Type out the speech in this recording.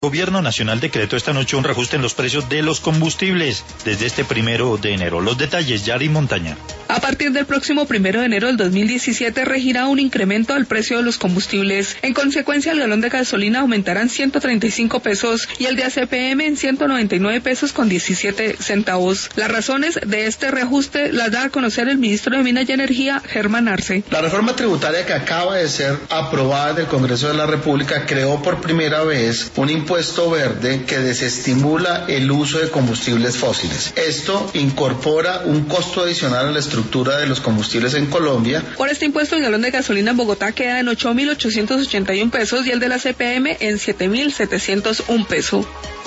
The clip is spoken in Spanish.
El Gobierno Nacional decretó esta noche un reajuste en los precios de los combustibles desde este 1 de enero. Los detalles, Yari Montaña. A partir del próximo 1 de enero del 2017 regirá un incremento al precio de los combustibles. En consecuencia, el galón de gasolina aumentará en 135 pesos y el de ACPM en 199 pesos con 17 centavos. Las razones de este reajuste las da a conocer el ministro de Minas y Energía, Germán Arce. La reforma tributaria que acaba de ser aprobada del Congreso de la República creó por primera vez un impuesto verde que desestimula el uso de combustibles fósiles. Esto incorpora un costo adicional a la estructura de los combustibles en Colombia. Por este impuesto, el galón de gasolina en Bogotá queda en 8.881 pesos y el de la CPM en 7.701 pesos.